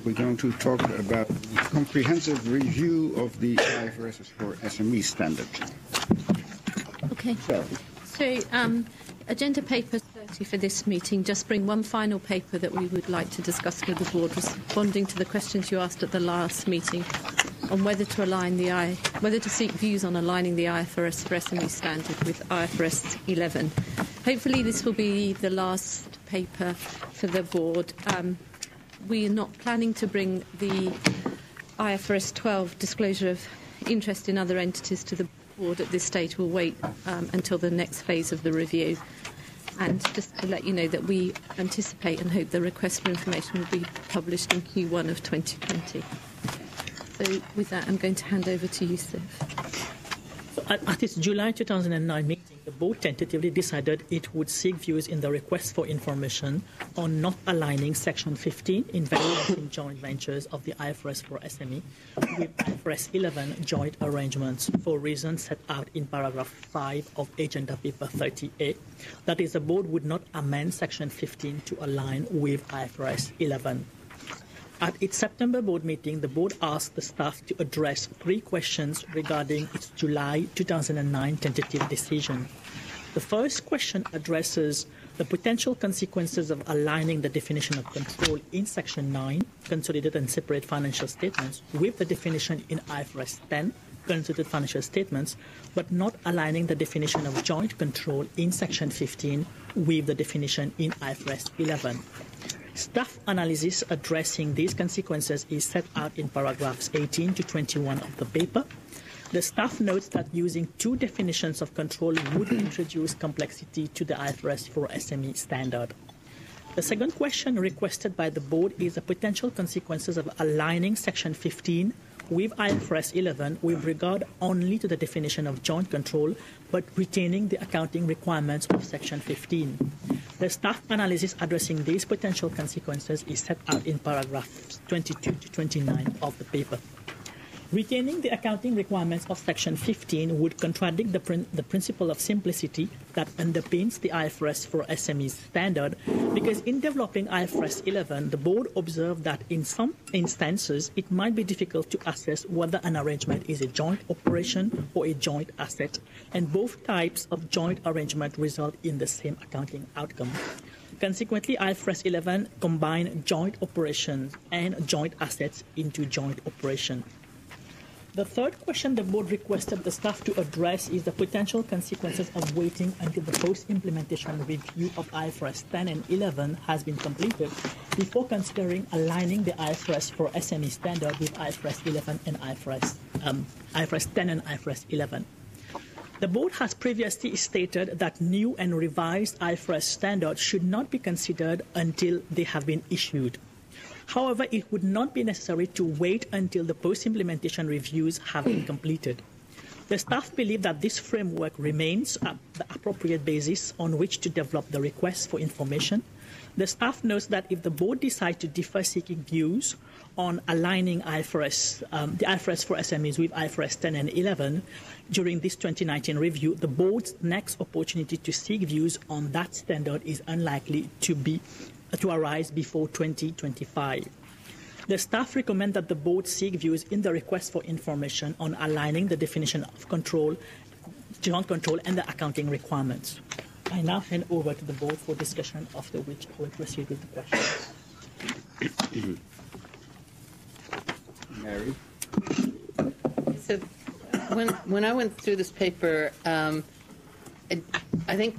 we're going to talk about the comprehensive review of the IFRS for SME standard. Okay. So, agenda paper 30 for this meeting. Just bring one final paper that we would like to discuss with the board, responding to the questions you asked at the last meeting on whether to seek views on aligning the IFRS for SME standard with IFRS 11. Hopefully, this will be the last paper for the board. We are not planning to bring the IFRS 12 disclosure of interest in other entities to the board at this stage. We'll wait until the next phase of the review. And just to let you know that we anticipate and hope the request for information will be published in Q1 of 2020. So with that, I'm going to hand over to Yusuf. At its July 2009 meeting, the board tentatively decided it would seek views in the request for information on not aligning Section 15 investment in joint ventures of the IFRS for SME with IFRS 11 joint arrangements for reasons set out in paragraph 5 of Agenda Paper 30A. That is, the board would not amend Section 15 to align with IFRS 11. At its September board meeting, the board asked the staff to address 3 questions regarding its July 2009 tentative decision. The first question addresses the potential consequences of aligning the definition of control in Section 9, consolidated and separate financial statements, with the definition in IFRS 10, consolidated financial statements, but not aligning the definition of joint control in Section 15 with the definition in IFRS 11. Staff analysis addressing these consequences is set out in paragraphs 18 to 21 of the paper. The staff notes that using 2 definitions of control would introduce complexity to the IFRS for SME standard. The second question requested by the board is the potential consequences of aligning Section 15 with IFRS 11 with regard only to the definition of joint control, but retaining the accounting requirements of Section 15. The staff analysis addressing these potential consequences is set out in paragraphs 22 to 29 of the paper. Retaining the accounting requirements of Section 15 would contradict the principle of simplicity that underpins the IFRS for SMEs standard, because in developing IFRS 11, the board observed that in some instances it might be difficult to assess whether an arrangement is a joint operation or a joint asset, and both types of joint arrangement result in the same accounting outcome. Consequently, IFRS 11 combine joint operations and joint assets into joint operation. The third question the board requested the staff to address is the potential consequences of waiting until the post-implementation review of IFRS 10 and 11 has been completed before considering aligning the IFRS for SME standard with IFRS 11 and IFRS 10 and IFRS 11. The board has previously stated that new and revised IFRS standards should not be considered until they have been issued. However, it would not be necessary to wait until the post-implementation reviews have been completed. The staff believe that this framework remains the appropriate basis on which to develop the request for information. The staff notes that if the board decides to defer seeking views on aligning the IFRS for SMEs with IFRS 10 and 11 during this 2019 review, the board's next opportunity to seek views on that standard is unlikely to arise before 2025. The staff recommend that the board seek views in the request for information on aligning the definition of joint control and the accounting requirements. I now hand over to the board for discussion, after which I will proceed with the questions. Mary? So when I went through this paper, I think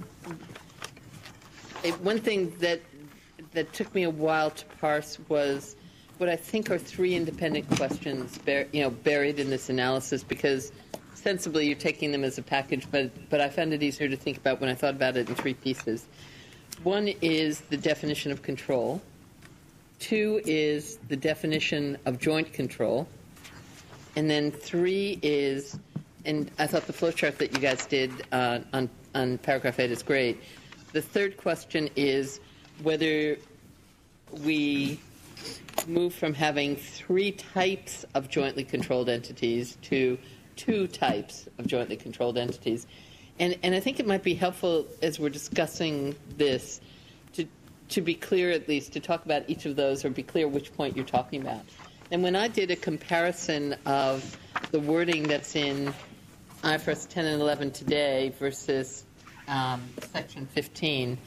one thing that took me a while to parse was what I think are 3 independent questions buried in this analysis, because sensibly you're taking them as a package, but I found it easier to think about when I thought about it in 3 pieces. 1 is the definition of control. 2 is the definition of joint control. And then 3 is, and I thought the flowchart that you guys did on paragraph 8 is great. The third question is whether we move from having 3 types of jointly controlled entities to 2 types of jointly controlled entities. And I think it might be helpful as we're discussing this to be clear, at least, to talk about each of those or be clear which point you're talking about. And when I did a comparison of the wording that's in IFRS 10 and 11 today versus Section 15,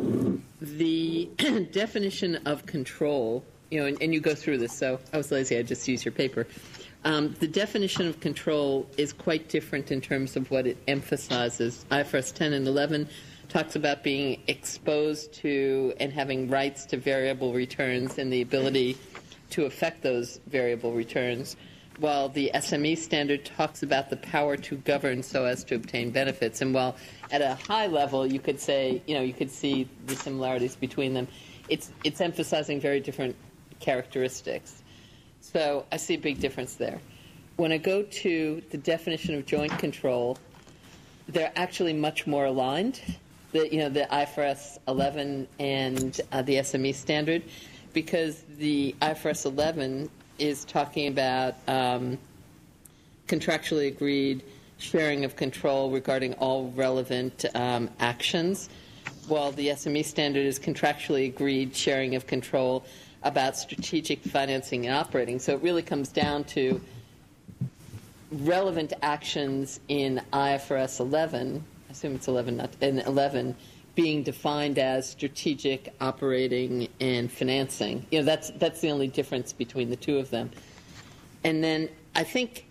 the definition of control, and you go through this, so I was lazy, I just used your paper. The definition of control is quite different in terms of what it emphasizes. IFRS 10 and 11 talks about being exposed to and having rights to variable returns and the ability to affect those variable returns, while the SME standard talks about the power to govern so as to obtain benefits. And while at a high level you could say, you could see the similarities between them, it's emphasizing very different characteristics. So I see a big difference there. When I go to the definition of joint control, they're actually much more aligned, the IFRS 11 and the SME standard, because the IFRS 11 is talking about contractually agreed sharing of control regarding all relevant actions, while the SME standard is contractually agreed sharing of control about strategic financing and operating. So it really comes down to relevant actions in IFRS 11, I assume it's 11, not in 11, being defined as strategic, operating, and financing. That's the only difference between the two of them. And then I think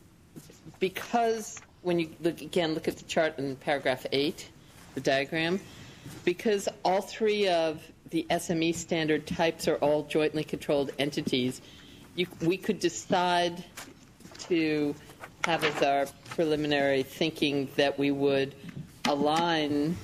because when you look at the chart in paragraph 8, the diagram, because all three of the SME standard types are all jointly controlled entities, we could decide to have as our preliminary thinking that we would align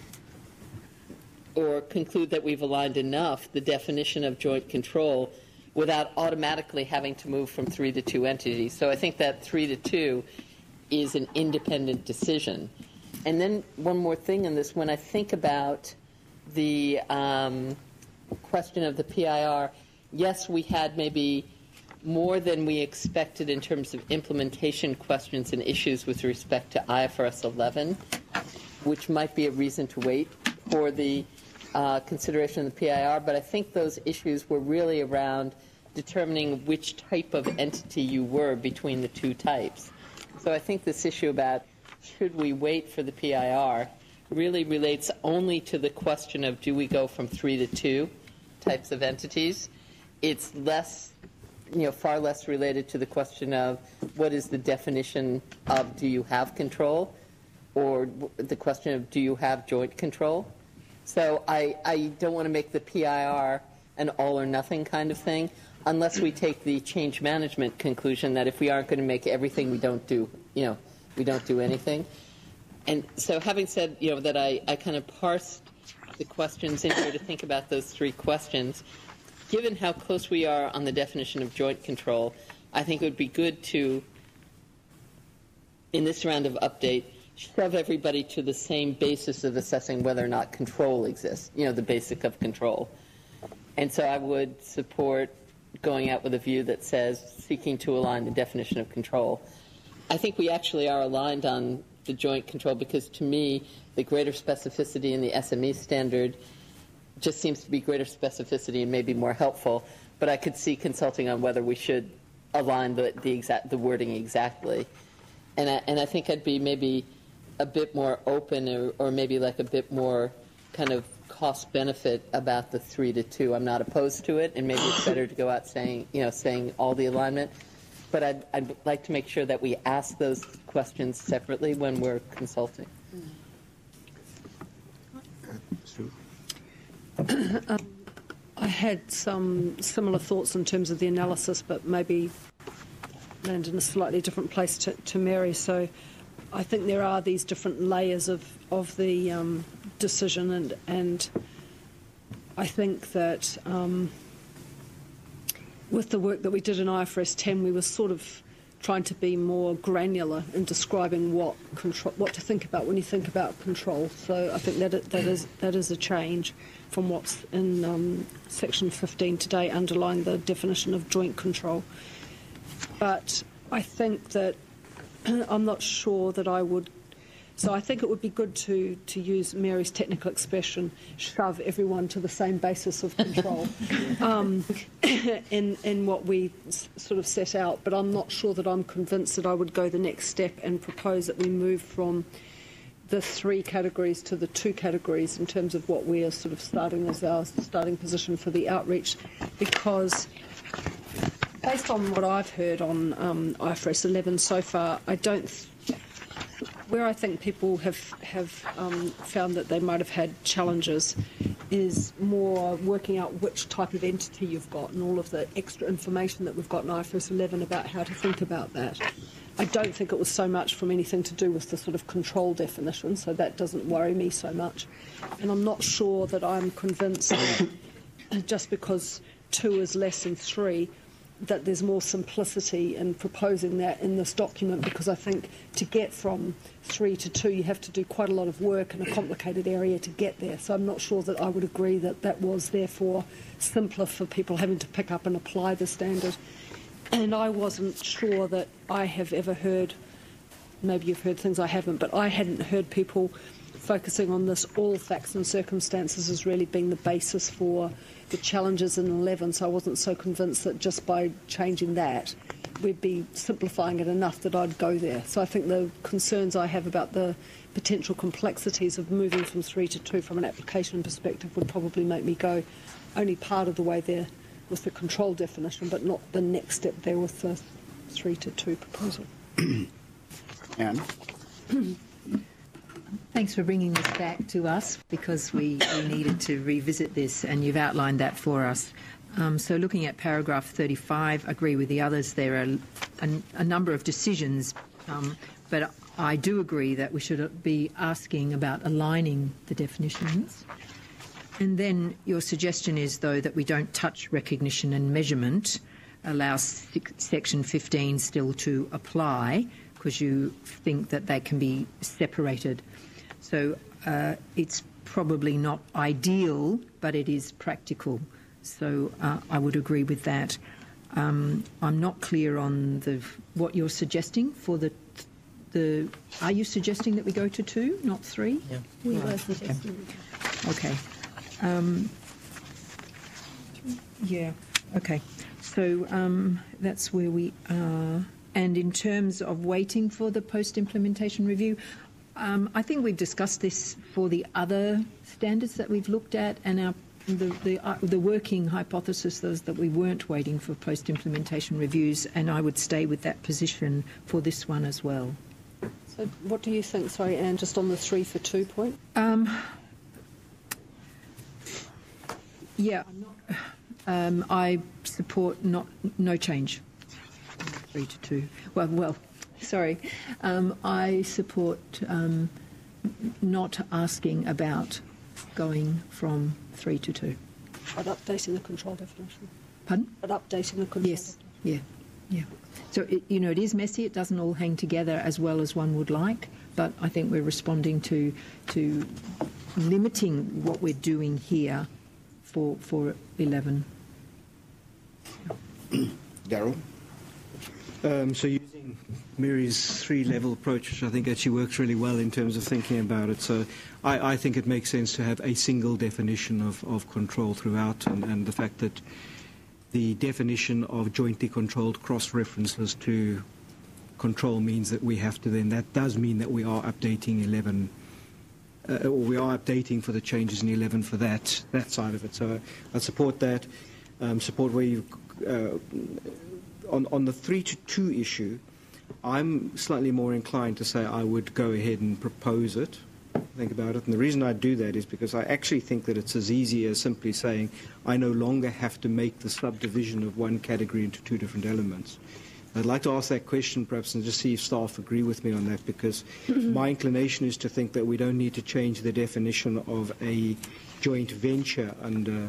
or conclude that we've aligned enough the definition of joint control without automatically having to move from 3 to 2 entities. So I think that 3 to 2 is an independent decision. And then one more thing in this, when I think about the question of the PIR, yes, we had maybe more than we expected in terms of implementation questions and issues with respect to IFRS 11, which might be a reason to wait for the consideration of the PIR, but I think those issues were really around determining which type of entity you were between the two types. So I think this issue about should we wait for the PIR really relates only to the question of do we go from 3 to 2 types of entities. It's less, far less related to the question of what is the definition of do you have control, or the question of do you have joint control. So I don't want to make the PIR an all or nothing kind of thing unless we take the change management conclusion that if we aren't going to make everything, we don't do anything. And so having said, that I kind of parsed the questions in here to think about those 3 questions, given how close we are on the definition of joint control, I think it would be good to, in this round of update, shove everybody to the same basis of assessing whether or not control exists, the basic of control. And so I would support going out with a view that says seeking to align the definition of control. I think we actually are aligned on the joint control because, to me, the greater specificity in the SME standard just seems to be greater specificity and maybe more helpful, but I could see consulting on whether we should align the wording exactly. And I think I'd be maybe a bit more open or maybe like a bit more kind of cost benefit about the 3 to 2. I'm not opposed to it, and maybe it's better to go out saying all the alignment. But I'd like to make sure that we ask those questions separately when we're consulting. I had some similar thoughts in terms of the analysis, but maybe land in a slightly different place to Mary. So I think there are these different layers of the decision, and I think that with the work that we did in IFRS 10, we were sort of trying to be more granular in describing what to think about when you think about control. So I think that is a change from what's in Section 15 today, underlying the definition of joint control. But I think that I'm not sure that I would So I think it would be good to use Mary's technical expression, shove everyone to the same basis of control in what we sort of set out. But I'm not sure that I'm convinced that I would go the next step and propose that we move from the 3 categories to the 2 categories in terms of what we are sort of starting as our starting position for the outreach, because based on what I've heard on IFRS 11 so far, where I think people have found that they might have had challenges is more working out which type of entity you've got and all of the extra information that we've got in IFRS 11 about how to think about that. I don't think it was so much from anything to do with the sort of control definition, so that doesn't worry me so much. And I'm not sure that I'm convinced that just because 2 is less than 3, that there's more simplicity in proposing that in this document, because I think to get from 3 to 2 you have to do quite a lot of work in a complicated area to get there. So I'm not sure that I would agree that that was therefore simpler for people having to pick up and apply the standard. And I wasn't sure that I have ever heard, maybe you've heard things I haven't, but I hadn't heard people focusing on this all facts and circumstances as really being the basis for the challenges in 11, so I wasn't so convinced that just by changing that we'd be simplifying it enough that I'd go there. So I think the concerns I have about the potential complexities of moving from 3 to 2 from an application perspective would probably make me go only part of the way there with the control definition, but not the next step there with the 3 to 2 proposal. Anne? Thanks for bringing this back to us, because we needed to revisit this, and you've outlined that for us. So looking at paragraph 35, agree with the others. There are a number of decisions, but I do agree that we should be asking about aligning the definitions. And then your suggestion is, though, that we don't touch recognition and measurement, allow section 15 still to apply, because you think that they can be separated. So it's probably not ideal, but it is practical. So I would agree with that. I'm not clear on what you're suggesting for the. Are you suggesting that we go to 2, not 3? Yeah. We were suggesting. Okay. Yeah. Okay. So that's where we are. And in terms of waiting for the post-implementation review, I think we've discussed this for the other standards that we've looked at, and the working hypothesis was that we weren't waiting for post-implementation reviews, and I would stay with that position for this one as well. So what do you think, sorry, Anne, just on the 3 for 2 point? Yeah, I support no change. 3 to 2. Well, sorry. I support not asking about going from 3 to 2. But updating the control definition. Pardon? But updating the control Yes. definition. Yeah. So, it is messy. It doesn't all hang together as well as one would like, but I think we're responding to limiting what we're doing here for 11. Daryl? So using Mary's 3-level approach, which I think actually works really well in terms of thinking about it. So I think it makes sense to have a single definition of control throughout, and the fact that the definition of jointly controlled cross-references to control means that we have to then, that does mean that we are updating 11, or we are updating for the changes in 11 for that side of it. So I support that, support where you... On the 3 to 2 issue, I'm slightly more inclined to say I would go ahead and propose it, think about it. And the reason I do that is because I actually think that it's as easy as simply saying I no longer have to make the subdivision of one category into 2 different elements. I'd like to ask that question perhaps and just see if staff agree with me on that, because my inclination is to think that we don't need to change the definition of a joint venture under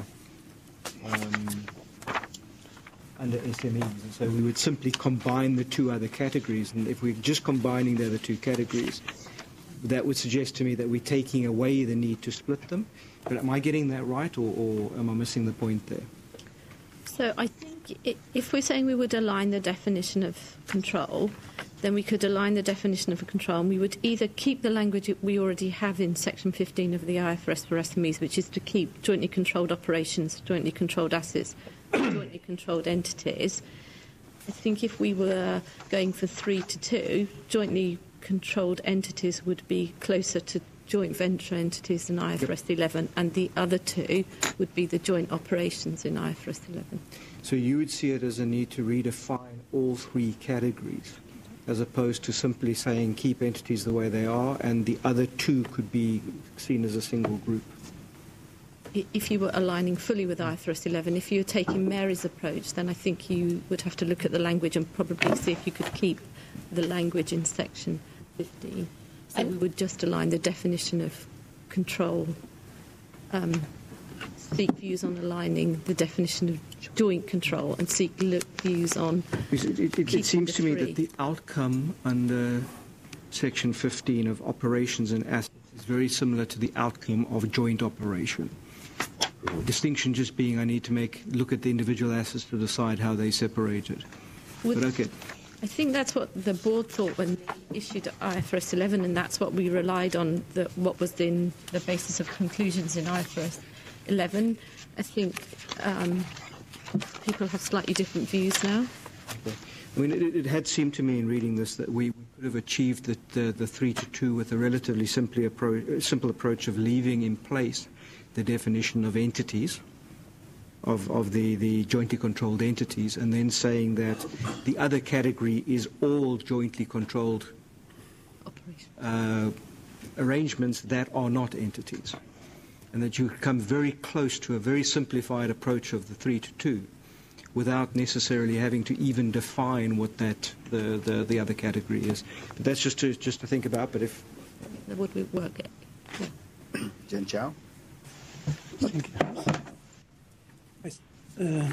SMEs, and so we would simply combine the 2 other categories. And if we're just combining the other 2 categories, that would suggest to me that we're taking away the need to split them. But am I getting that right, or am I missing the point there? So I think if we're saying we would align the definition of control, then we could align the definition of a control, and we would either keep the language that we already have in Section 15 of the IFRS for SMEs, which is to keep jointly controlled operations, jointly controlled assets, jointly controlled entities. I think if we were going for 3 to 2, jointly controlled entities would be closer to joint venture entities in IFRS 11, and the other 2 would be the joint operations in IFRS 11. So you would see it as a need to redefine all 3 categories, as opposed to simply saying keep entities the way they are, and the other 2 could be seen as a single group. If you were aligning fully with IFRS 11, if you were taking Mary's approach, then I think you would have to look at the language and probably see if you could keep the language in Section 15. So we would just align the definition of control, seek views on aligning the definition of joint control, and seek views on It seems to me that 3. the outcome under Section 15 of operations and assets is very similar to the outcome of joint operation. Distinction just being I need to look at the individual assets to decide how they separate it. But okay. I think that's what the board thought when they issued IFRS 11, and that's what we relied on, what was in the basis of conclusions in IFRS 11. I think people have slightly different views now. Okay. I mean, it had seemed to me in reading this that we could have achieved the 3 to 2 with a relatively simple approach of leaving in place the definition of entities, of the jointly controlled entities, and then saying that the other category is all jointly controlled arrangements that are not entities. And that you come very close to a very simplified approach of the 3 to 2 without necessarily having to even define what the other category is. But that's just to think about, but if... That would work. Yeah. Jen Chow? Thank you.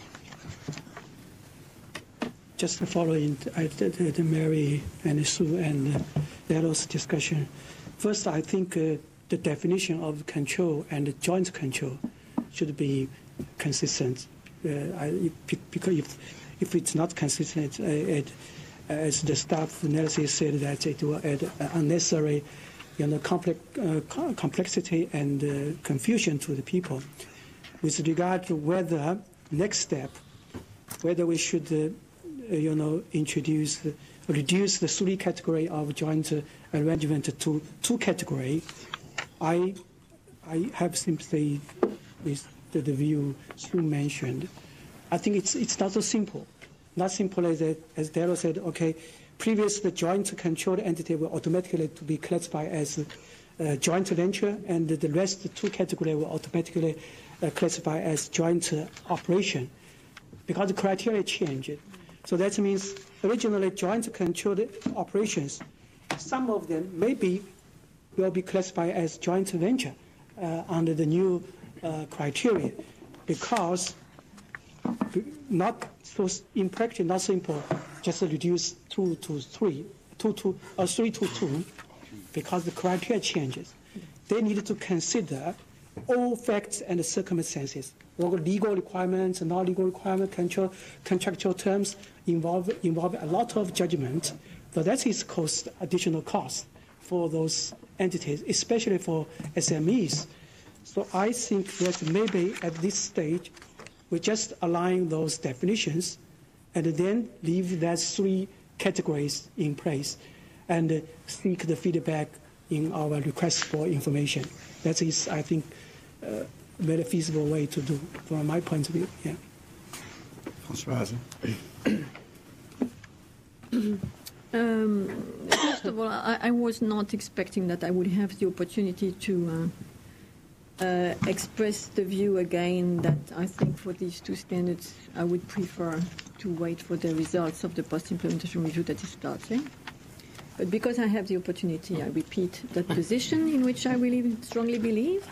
Just following the Mary and Sue and Daryl's discussion. First, I think the definition of control and joint control should be consistent. Because if it's not consistent, as the staff analysis said, that it will add unnecessary complexity and confusion to the people. With regard to whether next step, whether we should, reduce the 3 category of joint arrangement to 2 category, I have sympathy with the view Sue mentioned. I think it's not so simple. Not simple as Daryl said, okay, previous the joint controlled entity will automatically to be classified as joint venture, and the rest, the 2 category will automatically classify as joint operation, because the criteria changed. So that means originally joint controlled operations, some of them maybe will be classified as joint venture under the new criteria, because not so in practice not simple, just reduce 2 to 3, 3 to 2, because the criteria changes. They need to consider all facts and circumstances. Legal requirements, non-legal requirements, contractual terms involve a lot of judgment. So that is additional cost for those entities, especially for SMEs. So I think that maybe at this stage, we just align those definitions and then leave that 3 categories in place and seek the feedback in our request for information. That is, I think, a very feasible way to do from my point of view. Yeah. Françoise? First of all, I was not expecting that I would have the opportunity to express the view again that I think for these 2 standards I would prefer to wait for the results of the post-implementation review that is starting. But because I have the opportunity, I repeat that position in which I really strongly believe.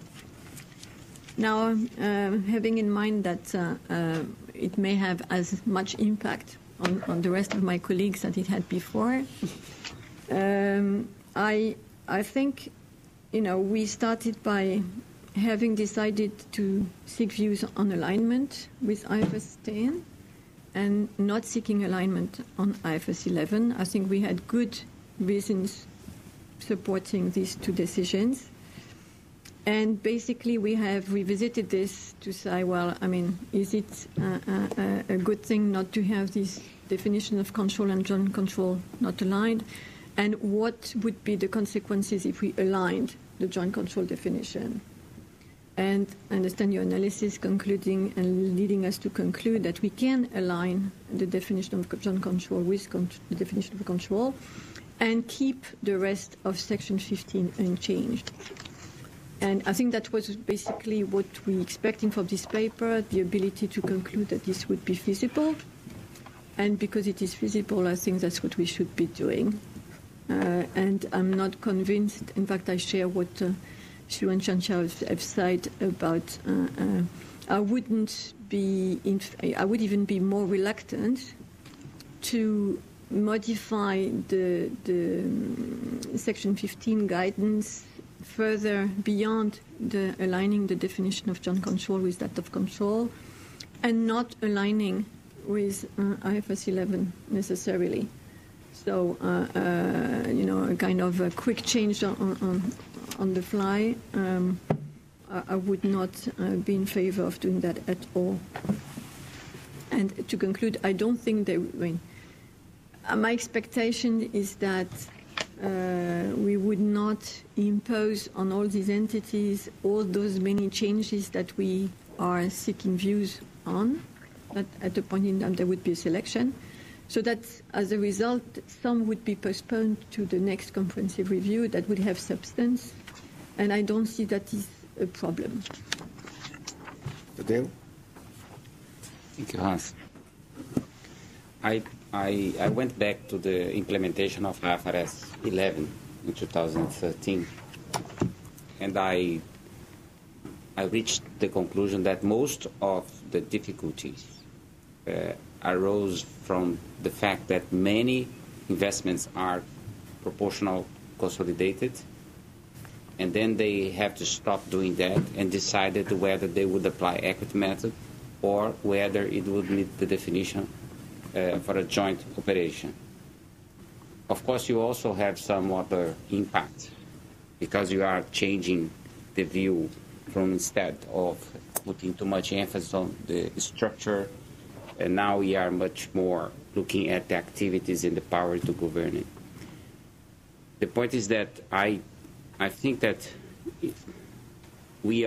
Now, having in mind that it may have as much impact on the rest of my colleagues that it had before, I think, we started by having decided to seek views on alignment with IFRS 10 and not seeking alignment on IFRS 11, I think we had good reasons supporting these two decisions. And basically, we have revisited this to say, well, I mean, is it a good thing not to have this definition of control and joint control not aligned? And what would be the consequences if we aligned the joint control definition? And I understand your analysis concluding and leading us to conclude that we can align the definition of joint control with the definition of control and keep the rest of Section 15 unchanged. And I think that was basically what we expecting from this paper, the ability to conclude that this would be feasible. And because it is feasible, I think that's what we should be doing. And I'm not convinced. In fact, I share what Shu and Chansha have said about I would even be more reluctant to modify the Section 15 guidance further beyond the aligning the definition of joint control with that of control and not aligning with IFRS 11 necessarily. So, a kind of a quick change on the fly, I would not be in favor of doing that at all. And to conclude, I don't think my expectation is that we would not impose on all these entities all those many changes that we are seeking views on. That at a point in time there would be a selection. So that as a result, some would be postponed to the next comprehensive review that would have substance. And I don't see that is a problem. Tadeu? Thank you, Hans. I went back to the implementation of IFRS 11 in 2013, and I reached the conclusion that most of the difficulties arose from the fact that many investments are proportional consolidated, and then they have to stop doing that and decided whether they would apply equity method or whether it would meet the definition for a joint operation. Of course, you also have some other impact because you are changing the view from instead of putting too much emphasis on the structure, and now we are much more looking at the activities and the power to govern it. The point is that I think that we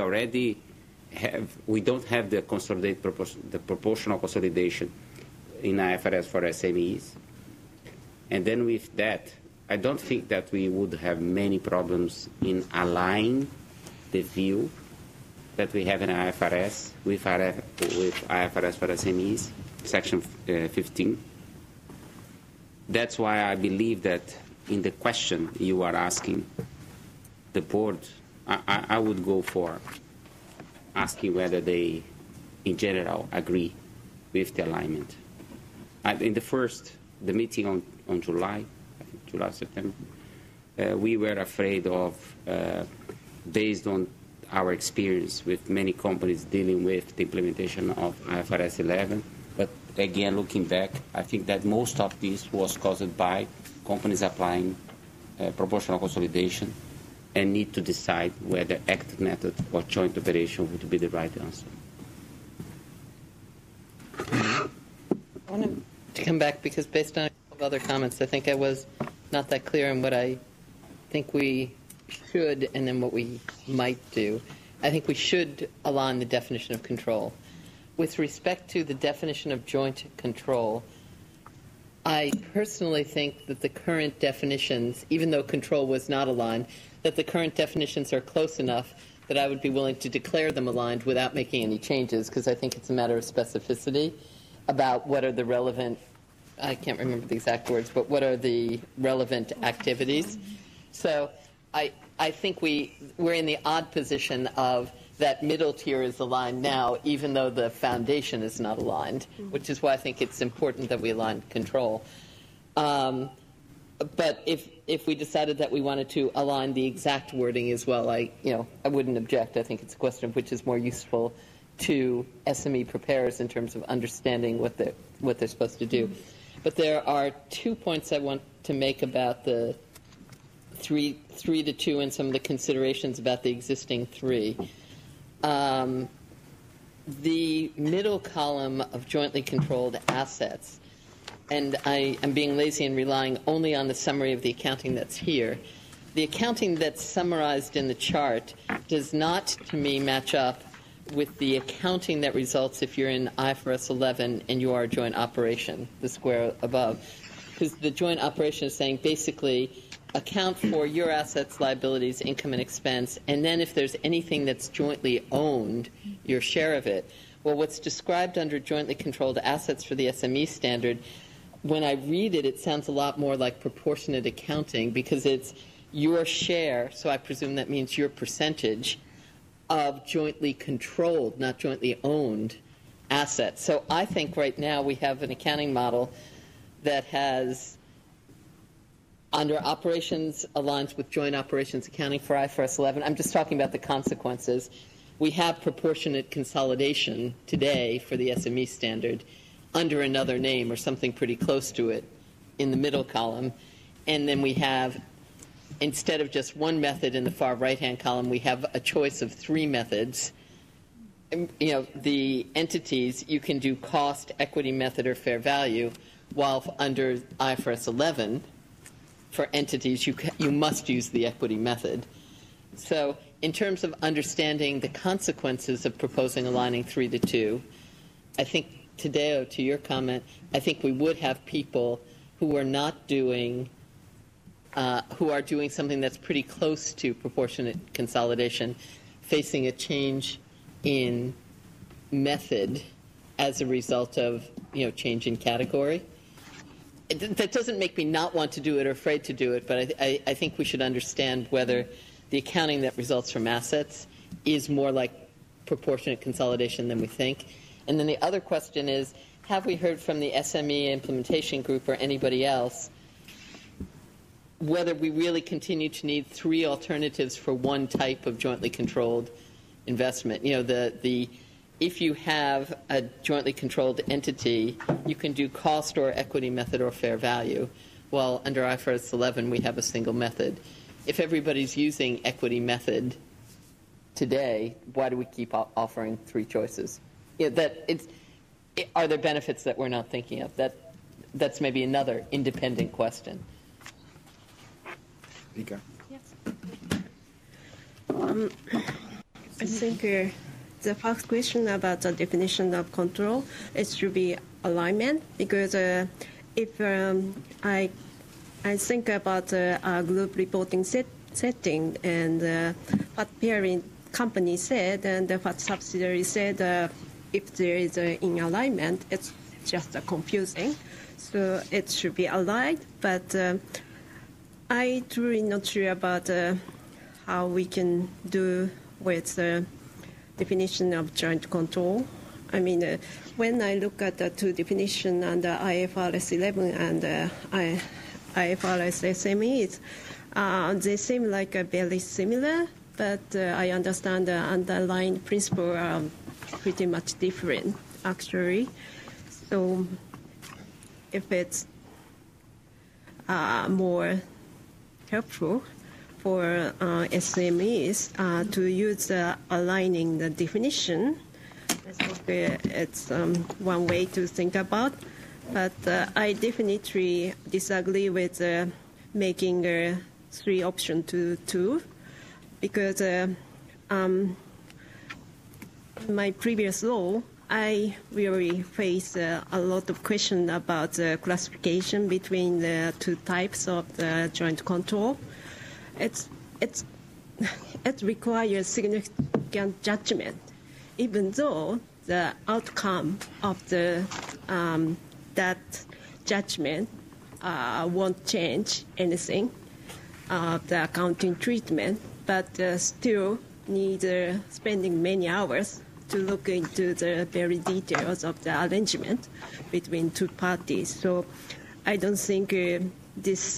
don't have the proportional consolidation in IFRS for SMEs. And then with that, I don't think that we would have many problems in aligning the view that we have in IFRS with IFRS for SMEs, Section 15. That's why I believe that in the question you are asking, the board, I would go for asking whether they, in general, agree with the alignment. In the meeting on July, September, we were afraid of, based on our experience with many companies dealing with the implementation of IFRS 11. But again, looking back, I think that most of this was caused by companies applying proportional consolidation and need to decide whether active method or joint operation would be the right answer. I want to come back because based on a couple of other comments, I think I was not that clear on what I think we should and then what we might do. I think we should align the definition of control. With respect to the definition of joint control, I personally think that the current definitions, even though control was not aligned, that the current definitions are close enough that I would be willing to declare them aligned without making any changes, because I think it's a matter of specificity about what are the relevant, I can't remember the exact words, but what are the relevant activities. So I think we're in the odd position of that middle tier is aligned now, even though the foundation is not aligned, which is why I think it's important that we align control. But if we decided that we wanted to align the exact wording as well, I wouldn't object. I think it's a question of which is more useful to SME preparers in terms of understanding what they're supposed to do. But there are 2 points I want to make about the 3 to 2 and some of the considerations about the existing 3. The middle column of jointly controlled assets, and I am being lazy and relying only on the summary of the accounting that's here. The accounting that's summarized in the chart does not, to me, match up with the accounting that results if you're in IFRS 11 and you are a joint operation, the square above. Because the joint operation is saying basically account for your assets, liabilities, income, and expense, and then if there's anything that's jointly owned, your share of it. Well, what's described under jointly controlled assets for the SME standard, when I read it, it sounds a lot more like proportionate accounting because it's your share, so I presume that means your percentage, of jointly controlled, not jointly owned, assets. So I think right now we have an accounting model that has, under operations, aligns with joint operations accounting for IFRS 11. I'm just talking about the consequences. We have proportionate consolidation today for the SME standard under another name or something pretty close to it in the middle column. And then we have, instead of just one method in the far right-hand column, we have a choice of 3 methods. The entities, you can do cost, equity method, or fair value, while under IFRS 11, for entities, you must use the equity method. So in terms of understanding the consequences of proposing aligning 3 to 2, I think, Tadeo, to your comment, I think we would have people who are not doing who are doing something that's pretty close to proportionate consolidation, facing a change in method as a result of change in category. That doesn't make me not want to do it or afraid to do it, but I think we should understand whether the accounting that results from assets is more like proportionate consolidation than we think. And then the other question is, have we heard from the SME implementation group or anybody else whether we really continue to need 3 alternatives for one type of jointly controlled investment? If you have a jointly controlled entity, you can do cost or equity method or fair value. Well, under IFRS 11, we have a single method. If everybody's using equity method today, why do we keep offering 3 choices? Are there benefits that we're not thinking of? That's maybe another independent question. Rika? Yes. I think the first question about the definition of control, it should be alignment, because if I think about a group reporting setting and what parent company said and what subsidiary said, if there is in alignment, it's just confusing. So it should be aligned, but I'm truly not sure about how we can do with the definition of joint control. I mean, when I look at the 2 definitions under IFRS 11 and IFRS SMEs, they seem like very similar, but I understand the underlying principle are pretty much different, actually. So if it's more helpful for SMEs to use aligning the definition, I think it's one way to think about. But I definitely disagree with making 3 options to 2, because in my previous role, I really face a lot of questions about the classification between the 2 types of the joint control. It requires significant judgment, even though the outcome of that judgment won't change anything, the accounting treatment, but still need spending many hours to look into the very details of the arrangement between 2 parties. So I don't think this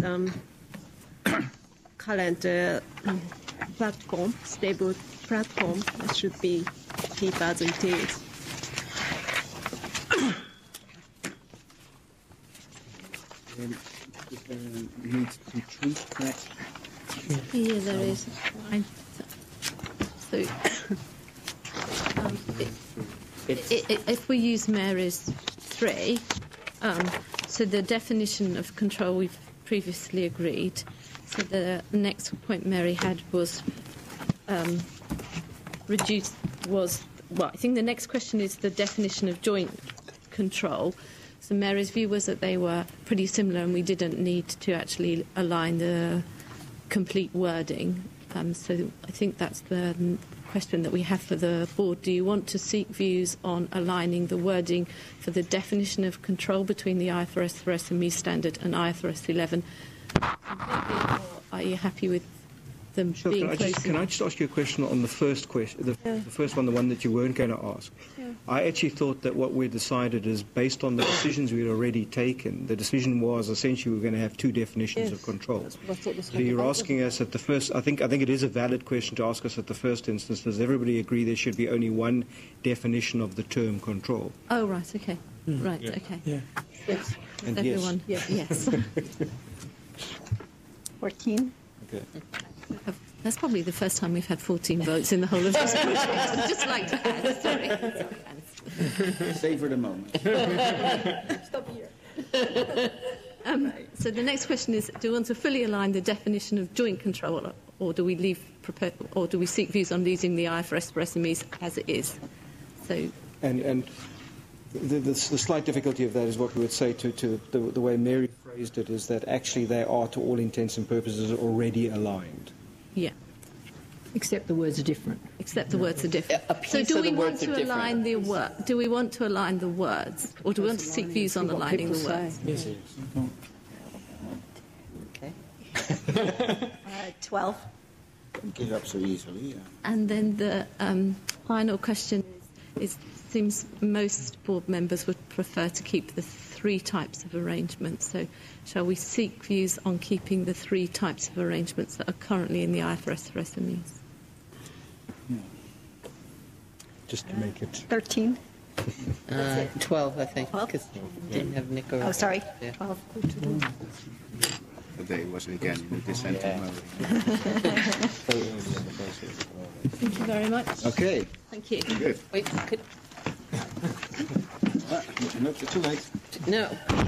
current platform, stable platform, should be keep as it is. Is there a need to choose that? Yeah, there is. So, if we use Mary's 3, so the definition of control we've previously agreed. So the next point Mary had was reduced. I think the next question is the definition of joint control. So Mary's view was that they were pretty similar, and we didn't need to actually align the complete wording. So I think that's the question that we have for the board. Do you want to seek views on aligning the wording for the definition of control between the IFRS for SME standard and IFRS 11? Or are you happy with them being close? Can I just ask you a question on the first question, the first one, the one that you weren't going to ask? Yeah. I actually thought that what we decided is based on the decisions we had already taken. The decision was essentially we're going to have 2 definitions of control. So you're asking us at the first. I think it is a valid question to ask us at the first instance. Does everybody agree there should be only one definition of the term control? Oh, right. Okay. Right. Yeah. Okay. Yeah. Yes. And everyone. Yes. Yes. 14. Okay. That's probably the first time we've had 14 votes in the whole of this project. I'd just like to add. Sorry. Savor the moment. Stop here. So the next question is: do we want to fully align the definition of joint control, or do we seek views on using the IFRS for SMEs as it is? So. And the slight difficulty of that is what we would say to the way Mary phrased it is that actually they are, to all intents and purposes, already aligned. Yeah. Except the words are different. Except the words are different. So do we want to align the Do we want to align the words, or do we want to seek views on aligning the words? Yes. Okay. 12. Don't give up so easily. Yeah. And then the final question is: seems most board members would prefer to keep the 3 types of arrangements. So shall we seek views on keeping the 3 types of arrangements that are currently in the IFRS for SMEs? Just to make it 13. 12, I think, because didn't have Nick or... Oh, sorry. Yeah. 12. The day was again in the dissenting mode. Thank you very much. Okay. Thank you. Good. Wait, could... Not too late. No.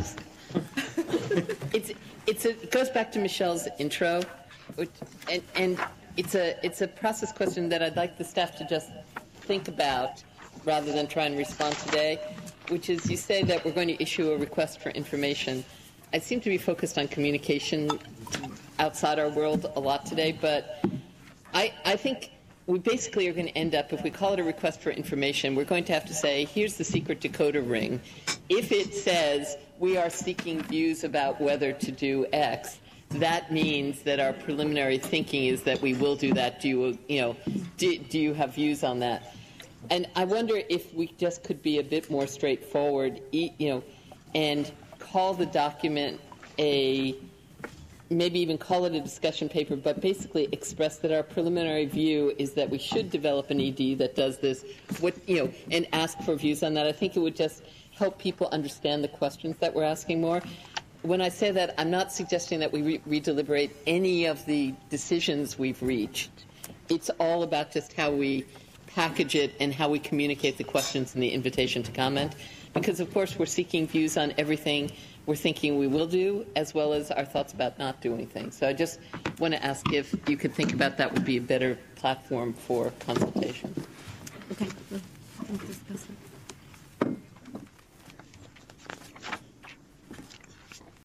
It goes back to Michelle's intro, and it's a process question that I'd like the staff to just think about rather than try and respond today, which is you say that we're going to issue a request for information. I seem to be focused on communication outside our world a lot today, but I think we basically are going to end up, if we call it a request for information, we're going to have to say, here's the secret decoder ring. If it says we are seeking views about whether to do X, that means that our preliminary thinking is that we will do that. Do you have views on that? And I wonder if we just could be a bit more straightforward, and call the document maybe even call it a discussion paper, but basically express that our preliminary view is that we should develop an ED that does this, and ask for views on that. I think it would just help people understand the questions that we're asking more. When I say that, I'm not suggesting that we redeliberate any of the decisions we've reached. It's all about just how we package it and how we communicate the questions in the invitation to comment. Because, of course, we're seeking views on everything we're thinking we will do, as well as our thoughts about not doing things. So I just want to ask if you could think about that would be a better platform for consultation. Okay.